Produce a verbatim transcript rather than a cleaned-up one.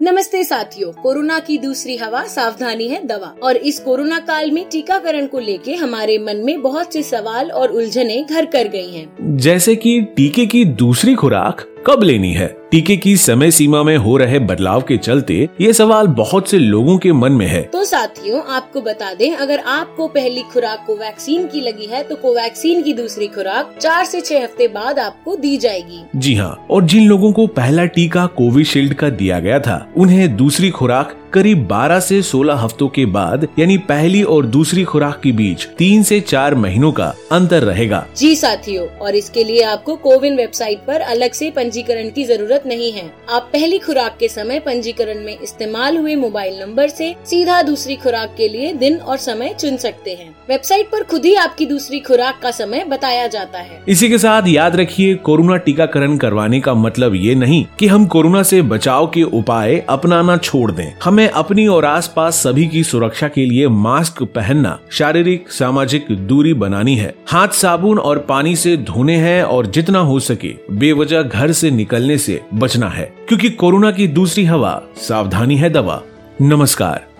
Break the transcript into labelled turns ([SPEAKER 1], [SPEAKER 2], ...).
[SPEAKER 1] नमस्ते साथियों, कोरोना की दूसरी हवा सावधानी है दवा। और इस कोरोना काल में टीकाकरण को लेके हमारे मन में बहुत से सवाल और उलझने घर कर गई हैं।
[SPEAKER 2] जैसे कि टीके की दूसरी खुराक कब लेनी है। टीके की समय सीमा में हो रहे बदलाव के चलते ये सवाल बहुत से लोगों के मन में है।
[SPEAKER 1] तो साथियों, आपको बता दें, अगर आपको पहली खुराक कोवैक्सीन की लगी है तो कोवैक्सीन की दूसरी खुराक चार से छह हफ्ते बाद आपको दी जाएगी।
[SPEAKER 2] जी हाँ, और जिन लोगों को पहला टीका कोविशील्ड का दिया गया था, उन्हें दूसरी खुराक करीब बारह से सोलह हफ्तों के बाद, यानी पहली और दूसरी खुराक के बीच तीन से चार महीनों का अंतर रहेगा।
[SPEAKER 1] जी साथियों, और इसके लिए आपको कोविन वेबसाइट पर अलग से पंजीकरण की जरूरत नहीं है। आप पहली खुराक के समय पंजीकरण में इस्तेमाल हुए मोबाइल नंबर से सीधा दूसरी खुराक के लिए दिन और समय चुन सकते हैं। वेबसाइट पर खुद ही आपकी दूसरी खुराक का समय बताया जाता है।
[SPEAKER 2] इसी के साथ याद रखिए, कोरोना टीकाकरण करवाने का मतलब ये नहीं कि हम कोरोना से बचाव के उपाय अपनाना छोड़ दें। हमें अपनी और आसपास सभी की सुरक्षा के लिए मास्क पहनना, शारीरिक सामाजिक दूरी बनानी है, हाथ साबुन और पानी से धोने हैं और जितना हो सके बेवजह घर से निकलने से बचना है, क्योंकि कोरोना की दूसरी हवा सावधानी है दवा। नमस्कार।